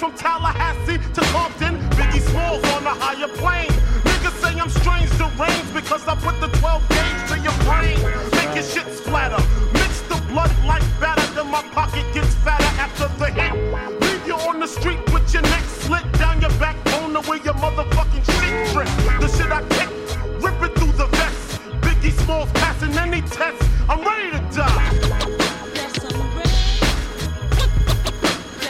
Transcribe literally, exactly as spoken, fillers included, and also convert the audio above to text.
from Tallahassee to Compton, Biggie Smalls on a higher plane. Niggas say I'm strange, deranged, because I put the twelve gauge to your brain. Make your shit splatter, mix the blood like batter, then my pocket gets fatter after the hit. Leave you on the street with your neck slit down your backbone to where your motherfucking shit drip. The shit I kick, rip it through the vest. Biggie Smalls passing any test. I'm ready to die.